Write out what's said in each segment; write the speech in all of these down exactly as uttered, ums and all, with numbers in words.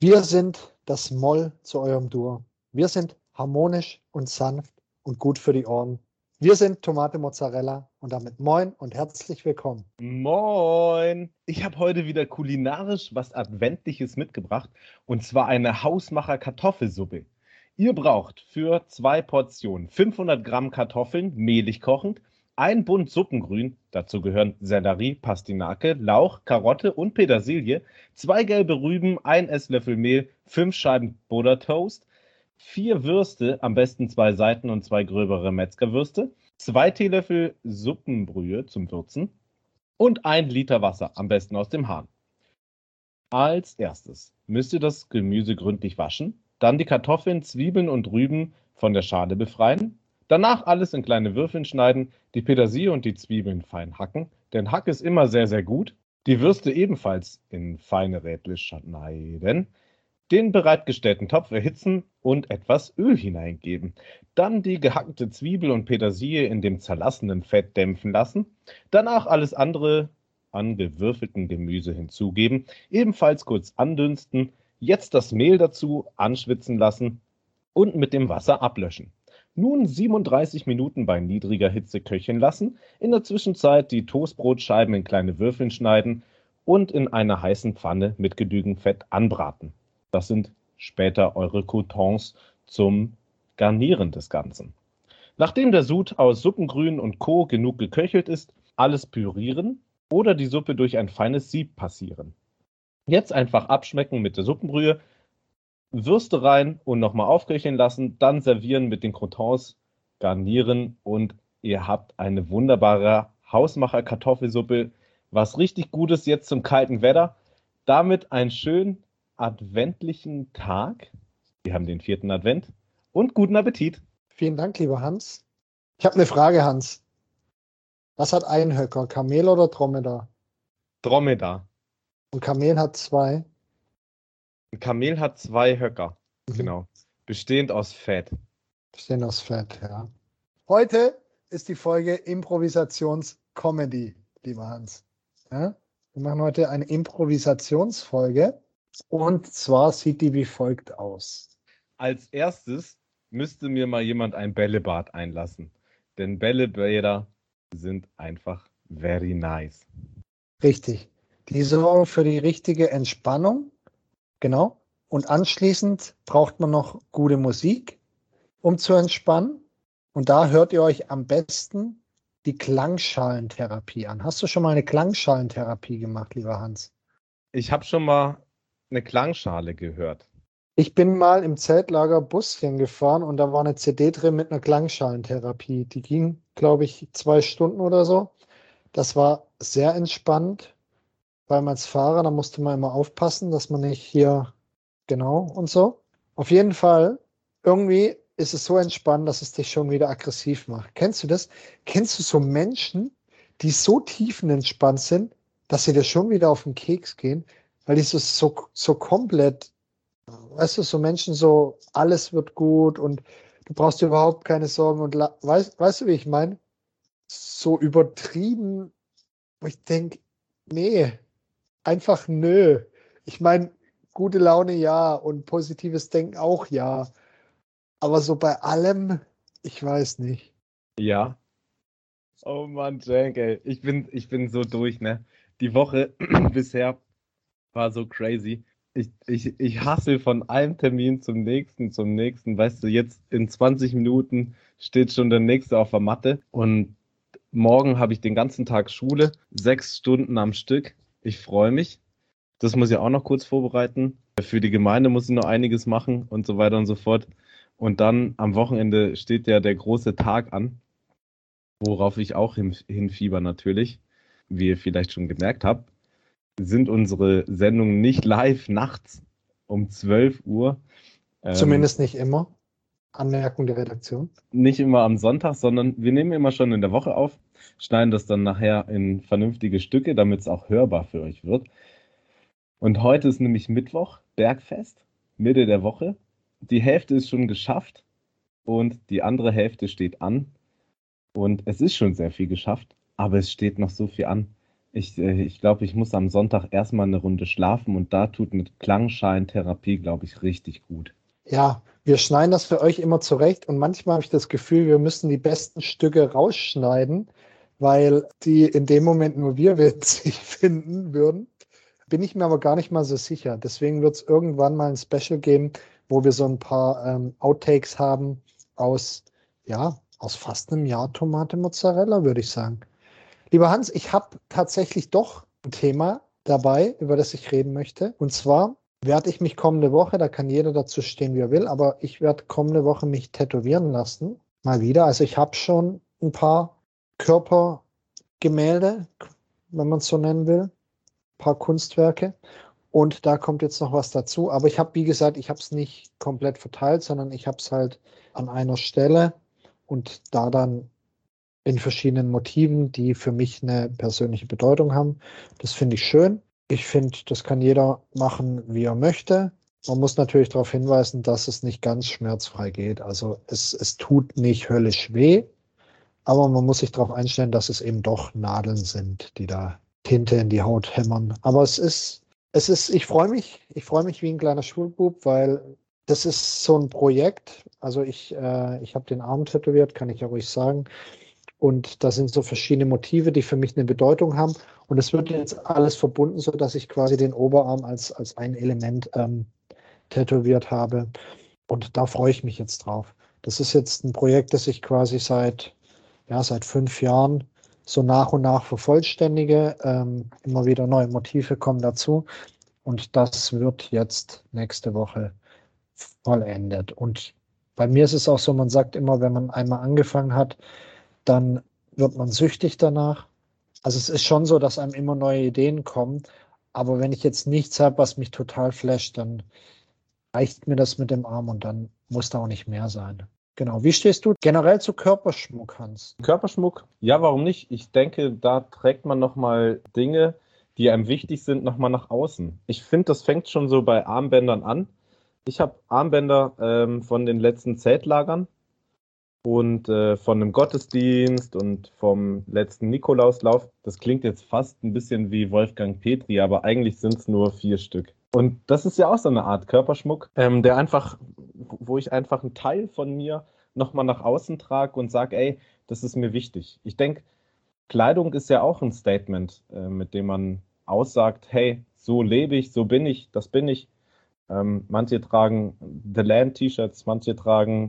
Wir sind das Moll zu eurem Dur. Wir sind harmonisch und sanft und gut für die Ohren. Wir sind Tomate Mozzarella und damit moin und herzlich willkommen. Moin! Ich habe heute wieder kulinarisch was Adventliches mitgebracht, und zwar eine Hausmacher Kartoffelsuppe. Ihr braucht für zwei Portionen fünfhundert Gramm Kartoffeln, mehlig kochend, ein Bund Suppengrün, dazu gehören Sellerie, Pastinake, Lauch, Karotte und Petersilie, zwei gelbe Rüben, ein Esslöffel Mehl, fünf Scheiben Buttertoast, vier Würste, am besten zwei Seiten und zwei gröbere Metzgerwürste, zwei Teelöffel Suppenbrühe zum Würzen und ein Liter Wasser, am besten aus dem Hahn. Als erstes müsst ihr das Gemüse gründlich waschen, dann die Kartoffeln, Zwiebeln und Rüben von der Schale befreien, danach alles in kleine Würfeln schneiden, die Petersilie und die Zwiebeln fein hacken, denn Hack ist immer sehr, sehr gut, die Würste ebenfalls in feine Rädle schneiden, den bereitgestellten Topf erhitzen und etwas Öl hineingeben. Dann die gehackte Zwiebel und Petersilie in dem zerlassenen Fett dämpfen lassen. Danach alles andere an gewürfelten Gemüse hinzugeben, ebenfalls kurz andünsten. Jetzt das Mehl dazu anschwitzen lassen und mit dem Wasser ablöschen. Nun siebenunddreißig Minuten bei niedriger Hitze köcheln lassen. In der Zwischenzeit die Toastbrotscheiben in kleine Würfeln schneiden und in einer heißen Pfanne mit genügend Fett anbraten. Das sind später eure Croutons zum Garnieren des Ganzen. Nachdem der Sud aus Suppengrün und Co. genug geköchelt ist, alles pürieren oder die Suppe durch ein feines Sieb passieren. Jetzt einfach abschmecken mit der Suppenbrühe, Würste rein und nochmal aufköcheln lassen, dann servieren mit den Croutons, garnieren und ihr habt eine wunderbare Hausmacher-Kartoffelsuppe. Was richtig Gutes jetzt zum kalten Wetter. Damit einen schönen adventlichen Tag. Wir haben den vierten Advent und guten Appetit. Vielen Dank, lieber Hans. Ich habe eine Frage, Hans. Was hat ein Höcker, Kamel oder Dromedar? Dromedar. Und Kamel hat zwei. Ein Kamel hat zwei Höcker. Mhm. Genau. Bestehend aus Fett. Bestehend aus Fett, ja. Heute ist die Folge Improvisations-Comedy, lieber Hans. Ja? Wir machen heute eine Improvisationsfolge und zwar sieht die wie folgt aus. Als erstes müsste mir mal jemand ein Bällebad einlassen. Denn Bällebäder sind einfach very nice. Richtig. Die sorgen für die richtige Entspannung. Genau. Und anschließend braucht man noch gute Musik, um zu entspannen. Und da hört ihr euch am besten die Klangschalentherapie an. Hast du schon mal eine Klangschalentherapie gemacht, lieber Hans? Ich habe schon mal eine Klangschale gehört. Ich bin mal im Zeltlager Buschen gefahren und da war eine C D drin mit einer Klangschalentherapie. Die ging, glaube ich, zwei Stunden oder so. Das war sehr entspannt, weil man als Fahrer, da musste man immer aufpassen, dass man nicht hier, genau und so. Auf jeden Fall, irgendwie ist es so entspannt, dass es dich schon wieder aggressiv macht. Kennst du das? Kennst du so Menschen, die so tiefenentspannt sind, dass sie dir schon wieder auf den Keks gehen, weil die so, so, so komplett, weißt du, so Menschen so, alles wird gut und du brauchst dir überhaupt keine Sorgen und la- weißt, weißt du, wie ich meine? So übertrieben, wo ich denke, nee, einfach nö. Ich meine, gute Laune ja und positives Denken auch ja. Aber so bei allem, ich weiß nicht. Ja. Oh Mann, Cenk, ey. Ich bin, ich bin so durch, ne? Die Woche bisher war so crazy. Ich, ich, ich hassel von einem Termin zum nächsten, zum nächsten. Weißt du, jetzt in zwanzig Minuten steht schon der nächste auf der Matte. Und morgen habe ich den ganzen Tag Schule, sechs Stunden am Stück. Ich freue mich. Das muss ich auch noch kurz vorbereiten. Für die Gemeinde muss ich noch einiges machen und so weiter und so fort. Und dann am Wochenende steht ja der große Tag an, worauf ich auch hin, hinfieber natürlich. Wie ihr vielleicht schon gemerkt habt, sind unsere Sendungen nicht live nachts um zwölf Uhr. Ähm, Zumindest nicht immer. Anmerkung der Redaktion. Nicht immer am Sonntag, sondern wir nehmen immer schon in der Woche auf, schneiden das dann nachher in vernünftige Stücke, damit es auch hörbar für euch wird. Und heute ist nämlich Mittwoch, Bergfest, Mitte der Woche. Die Hälfte ist schon geschafft und die andere Hälfte steht an. Und es ist schon sehr viel geschafft, aber es steht noch so viel an. Ich, äh, ich glaube, ich muss am Sonntag erstmal eine Runde schlafen und da tut eine Klangschalentherapie, glaube ich, richtig gut. Ja, wir schneiden das für euch immer zurecht und manchmal habe ich das Gefühl, wir müssen die besten Stücke rausschneiden, weil die in dem Moment nur wir witzig finden würden. Bin ich mir aber gar nicht mal so sicher. Deswegen wird es irgendwann mal ein Special geben, wo wir so ein paar ähm, Outtakes haben aus, ja, aus fast einem Jahr Tomate Mozzarella, würde ich sagen. Lieber Hans, ich habe tatsächlich doch ein Thema dabei, über das ich reden möchte. Und zwar werde ich mich kommende Woche, da kann jeder dazu stehen, wie er will, aber ich werde kommende Woche mich tätowieren lassen. Mal wieder. Also ich habe schon ein paar Körpergemälde, wenn man es so nennen will, ein paar Kunstwerke. Und da kommt jetzt noch was dazu. Aber ich habe, wie gesagt, ich habe es nicht komplett verteilt, sondern ich habe es halt an einer Stelle und da dann in verschiedenen Motiven, die für mich eine persönliche Bedeutung haben. Das finde ich schön. Ich finde, das kann jeder machen, wie er möchte. Man muss natürlich darauf hinweisen, dass es nicht ganz schmerzfrei geht. Also es, es tut nicht höllisch weh, aber man muss sich darauf einstellen, dass es eben doch Nadeln sind, die da Tinte in die Haut hämmern. Aber es ist, es ist, ich freue mich, ich freue mich wie ein kleiner Schulbub, weil das ist so ein Projekt. Also ich, äh, ich habe den Arm tätowiert, kann ich ja ruhig sagen. Und da sind so verschiedene Motive, die für mich eine Bedeutung haben. Und es wird jetzt alles verbunden, sodass ich quasi den Oberarm als, als ein Element ähm, tätowiert habe. Und da freue ich mich jetzt drauf. Das ist jetzt ein Projekt, das ich quasi seit, ja, seit fünf Jahren so nach und nach vervollständige. Ähm, immer wieder neue Motive kommen dazu. Und das wird jetzt nächste Woche vollendet. Und bei mir ist es auch so, man sagt immer, wenn man einmal angefangen hat, dann wird man süchtig danach. Also es ist schon so, dass einem immer neue Ideen kommen. Aber wenn ich jetzt nichts habe, was mich total flasht, dann reicht mir das mit dem Arm und dann muss da auch nicht mehr sein. Genau. Wie stehst du generell zu Körperschmuck, Hans? Körperschmuck? Ja, warum nicht? Ich denke, da trägt man nochmal Dinge, die einem wichtig sind, nochmal nach außen. Ich finde, das fängt schon so bei Armbändern an. Ich habe Armbänder ähm, von den letzten Zeltlagern und äh, von einem Gottesdienst und vom letzten Nikolauslauf. Das klingt jetzt fast ein bisschen wie Wolfgang Petri, aber eigentlich sind es nur vier Stück. Und das ist ja auch so eine Art Körperschmuck, ähm, der einfach, wo ich einfach einen Teil von mir nochmal nach außen trage und sage, ey, das ist mir wichtig. Ich denke, Kleidung ist ja auch ein Statement, äh, mit dem man aussagt, hey, so lebe ich, so bin ich, das bin ich. Ähm, manche tragen The Land T-Shirts, manche tragen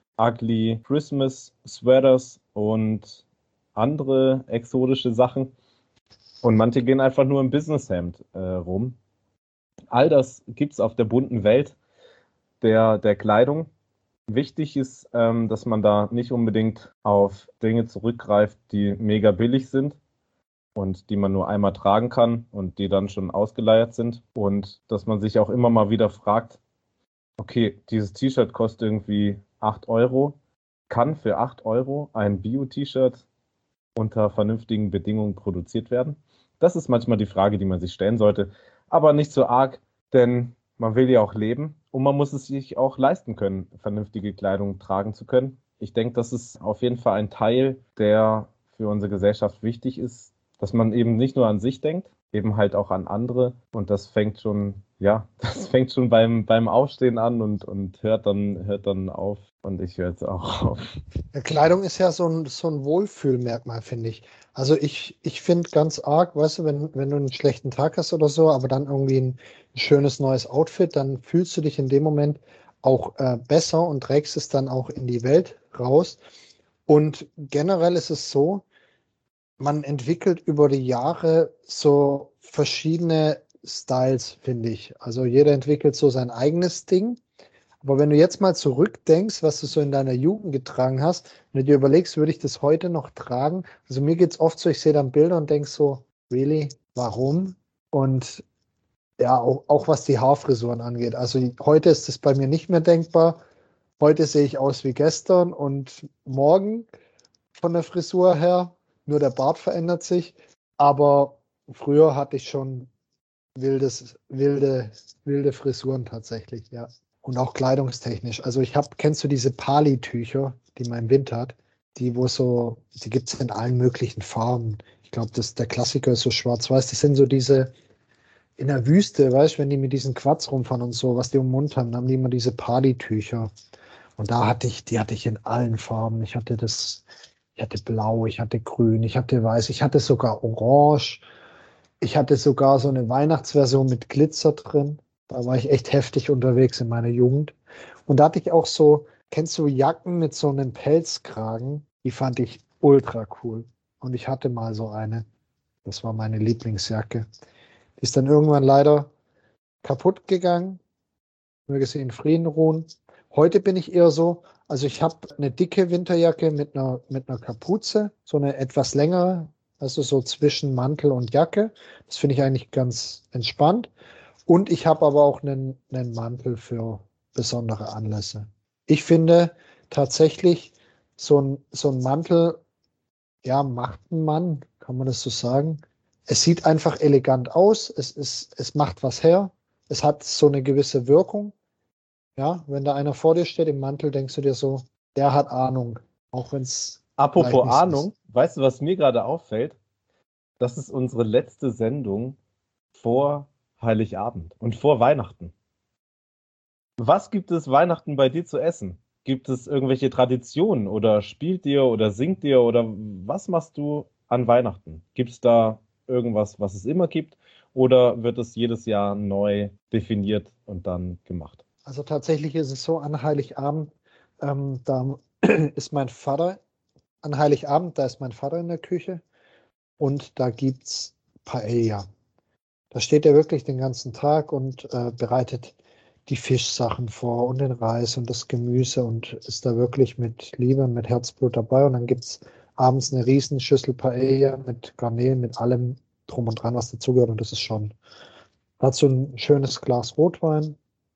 Ugly Christmas Sweaters und andere exotische Sachen. Und manche gehen einfach nur im Businesshemd äh, rum. All das gibt es auf der bunten Welt der, der Kleidung. Wichtig ist, ähm, dass man da nicht unbedingt auf Dinge zurückgreift, die mega billig sind und die man nur einmal tragen kann und die dann schon ausgeleiert sind. Und dass man sich auch immer mal wieder fragt, okay, dieses T-Shirt kostet irgendwie acht Euro. Kann für acht Euro ein Bio-T-Shirt unter vernünftigen Bedingungen produziert werden? Das ist manchmal die Frage, die man sich stellen sollte. Aber nicht so arg, denn man will ja auch leben und man muss es sich auch leisten können, vernünftige Kleidung tragen zu können. Ich denke, das ist auf jeden Fall ein Teil, der für unsere Gesellschaft wichtig ist, dass man eben nicht nur an sich denkt, eben halt auch an andere. Und das fängt schon, ja, das fängt schon beim, beim Aufstehen an und, und hört dann, hört dann auf. Und ich höre jetzt auch auf. Ja, Kleidung ist ja so ein, so ein Wohlfühlmerkmal, finde ich. Also ich, ich finde ganz arg, weißt du, wenn, wenn du einen schlechten Tag hast oder so, aber dann irgendwie ein, ein schönes neues Outfit, dann fühlst du dich in dem Moment auch äh, besser und trägst es dann auch in die Welt raus. Und generell ist es so, man entwickelt über die Jahre so verschiedene Styles, finde ich. Also jeder entwickelt so sein eigenes Ding. Aber wenn du jetzt mal zurückdenkst, was du so in deiner Jugend getragen hast, wenn du dir überlegst, würde ich das heute noch tragen? Also mir geht es oft so, ich sehe dann Bilder und denke so, really, warum? Und ja, auch, auch was die Haarfrisuren angeht. Also heute ist es bei mir nicht mehr denkbar. Heute sehe ich aus wie gestern und morgen von der Frisur her. Nur der Bart verändert sich. Aber früher hatte ich schon wildes, wilde, wilde Frisuren tatsächlich, ja. Und auch kleidungstechnisch. Also ich habe, kennst du diese Pali-Tücher, die mein Wind hat? Die, wo so, die gibt es in allen möglichen Farben. Ich glaube, das der Klassiker ist so schwarz-weiß. Das sind so diese in der Wüste, weißt du, wenn die mit diesen Quads rumfahren und so, was die im Mund haben, dann haben die immer diese Partytücher. Und da hatte ich, die hatte ich in allen Farben. Ich hatte das, ich hatte blau, ich hatte grün, ich hatte weiß, ich hatte sogar orange. Ich hatte sogar so eine Weihnachtsversion mit Glitzer drin. Da war ich echt heftig unterwegs in meiner Jugend. Und da hatte ich auch so, kennst du Jacken mit so einem Pelzkragen? Die fand ich ultra cool. Und ich hatte mal so eine. Das war meine Lieblingsjacke. Die ist dann irgendwann leider kaputt gegangen. Möge sie in Frieden ruhen. Heute bin ich eher so, also ich habe eine dicke Winterjacke mit einer, mit einer Kapuze, so eine etwas längere, also so zwischen Mantel und Jacke. Das finde ich eigentlich ganz entspannt. Und ich habe aber auch einen, einen Mantel für besondere Anlässe. Ich finde tatsächlich, so ein, so ein Mantel, ja, macht einen Mann, kann man das so sagen. Es sieht einfach elegant aus, es ist, es macht was her, es hat so eine gewisse Wirkung. Ja, wenn da einer vor dir steht im Mantel, denkst du dir so, der hat Ahnung, auch wenn es vielleicht Apropos nicht so ist. Ahnung, weißt du, was mir gerade auffällt? Das ist unsere letzte Sendung vor Heiligabend und vor Weihnachten. Was gibt es Weihnachten bei dir zu essen? Gibt es irgendwelche Traditionen oder spielt ihr oder singt ihr oder was machst du an Weihnachten? Gibt es da irgendwas, was es immer gibt oder wird es jedes Jahr neu definiert und dann gemacht? Also tatsächlich ist es so, an Heiligabend, ähm, da ist mein Vater, an Heiligabend, da ist mein Vater in der Küche und da gibt's Paella. Da steht er wirklich den ganzen Tag und äh, bereitet die Fischsachen vor und den Reis und das Gemüse und ist da wirklich mit Liebe und mit Herzblut dabei. Und dann gibt's abends eine Riesenschüssel Paella mit Garnelen, mit allem drum und dran, was dazugehört. Und das ist schon, dazu ein schönes Glas Rotwein.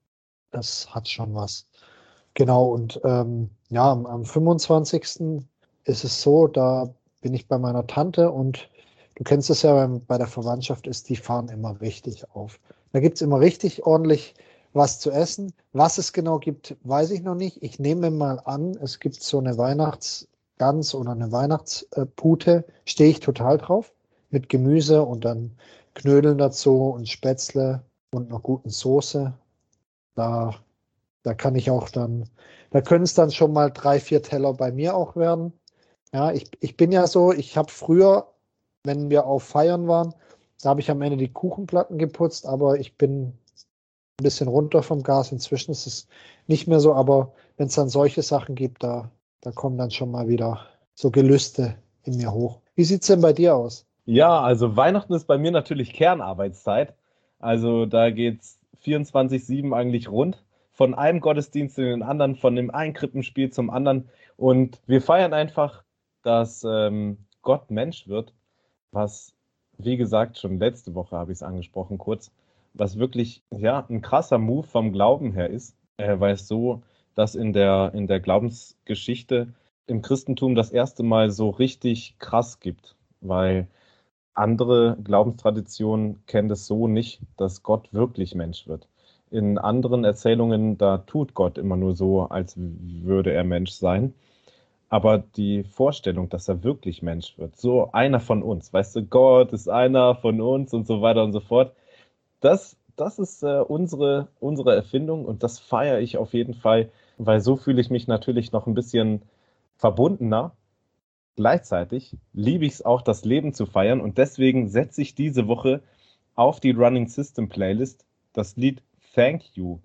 Das hat schon was. Genau, und ähm, ja, am, am fünfundzwanzigsten ist es so, da bin ich bei meiner Tante und du kennst es ja, wenn bei der Verwandtschaft ist, die fahren immer richtig auf. Da gibt's immer richtig ordentlich was zu essen. Was es genau gibt, weiß ich noch nicht. Ich nehme mal an, es gibt so eine Weihnachtsgans oder eine Weihnachtspute, stehe ich total drauf, mit Gemüse und dann Knödeln dazu und Spätzle und einer guten Soße. Da da kann ich auch dann, da können es dann schon mal drei, vier Teller bei mir auch werden. Ja, ich, ich bin ja so, ich habe früher, wenn wir auf Feiern waren, da habe ich am Ende die Kuchenplatten geputzt, aber ich bin ein bisschen runter vom Gas. Inzwischen ist es nicht mehr so, aber wenn es dann solche Sachen gibt, da, da kommen dann schon mal wieder so Gelüste in mir hoch. Wie sieht's denn bei dir aus? Ja, also Weihnachten ist bei mir natürlich Kernarbeitszeit. Also da geht's vierundzwanzig sieben eigentlich rund. Von einem Gottesdienst in den anderen, von dem einen Krippenspiel zum anderen. Und wir feiern einfach, dass ähm, Gott Mensch wird, was, wie gesagt, schon letzte Woche habe ich es angesprochen, kurz, was wirklich ja ein krasser Move vom Glauben her ist, äh, weil es so, dass in der, in der Glaubensgeschichte im Christentum das erste Mal so richtig krass gibt, weil andere Glaubenstraditionen kennen das so nicht, dass Gott wirklich Mensch wird. In anderen Erzählungen, da tut Gott immer nur so, als würde er Mensch sein. Aber die Vorstellung, dass er wirklich Mensch wird, so einer von uns, weißt du, Gott ist einer von uns und so weiter und so fort, das, das ist äh, unsere, unsere Erfindung und das feiere ich auf jeden Fall, weil so fühle ich mich natürlich noch ein bisschen verbundener. Gleichzeitig liebe ich es auch, das Leben zu feiern und deswegen setze ich diese Woche auf die Running System Playlist das Lied Thank You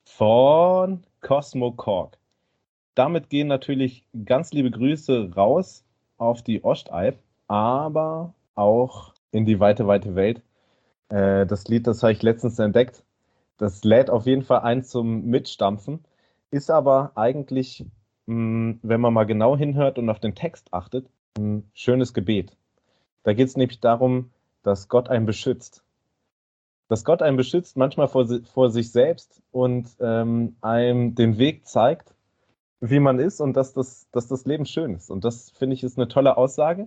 von Cosmo Cork. Damit gehen natürlich ganz liebe Grüße raus auf die Ostalb, aber auch in die weite, weite Welt. Äh, das Lied, das habe ich letztens entdeckt. Das lädt auf jeden Fall ein zum Mitstampfen, ist aber eigentlich, mh, wenn man mal genau hinhört und auf den Text achtet, ein schönes Gebet. Da geht es nämlich darum, dass Gott einen beschützt. Dass Gott einen beschützt, manchmal vor, si- vor sich selbst und ähm, einem den Weg zeigt, wie man ist und dass das, dass das Leben schön ist. Und das finde ich ist eine tolle Aussage.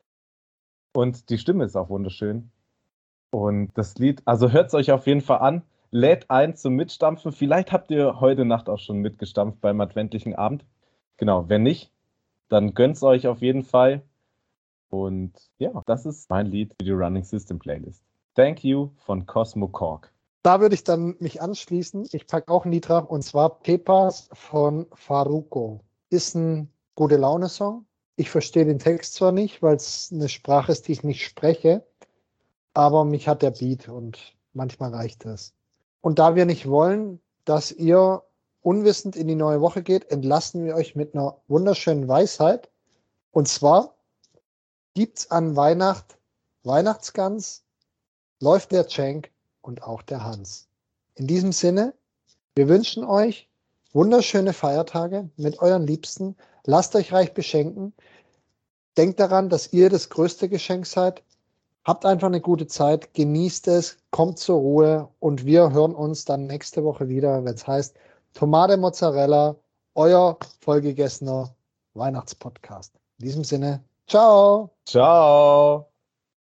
Und die Stimme ist auch wunderschön. Und das Lied, also hört es euch auf jeden Fall an, lädt ein zum Mitstampfen. Vielleicht habt ihr heute Nacht auch schon mitgestampft beim adventlichen Abend. Genau, wenn nicht, dann gönnt es euch auf jeden Fall. Und ja, das ist mein Lied für die Running System Playlist. Thank You von Cosmo Cork. Da würde ich dann mich anschließen. Ich packe auch ein Lied drauf und zwar Pepas von Farruko. Ist ein gute Laune-Song. Ich verstehe den Text zwar nicht, weil es eine Sprache ist, die ich nicht spreche, aber mich hat der Beat und manchmal reicht es. Und da wir nicht wollen, dass ihr unwissend in die neue Woche geht, entlassen wir euch mit einer wunderschönen Weisheit. Und zwar gibt's an Weihnacht Weihnachtsgans, läuft der Cenk und auch der Hans. In diesem Sinne, wir wünschen euch wunderschöne Feiertage mit euren Liebsten. Lasst euch reich beschenken. Denkt daran, dass ihr das größte Geschenk seid. Habt einfach eine gute Zeit, genießt es, kommt zur Ruhe und wir hören uns dann nächste Woche wieder, wenn es heißt Tomate Mozzarella, euer vollgegessener Weihnachtspodcast. In diesem Sinne, ciao! Ciao!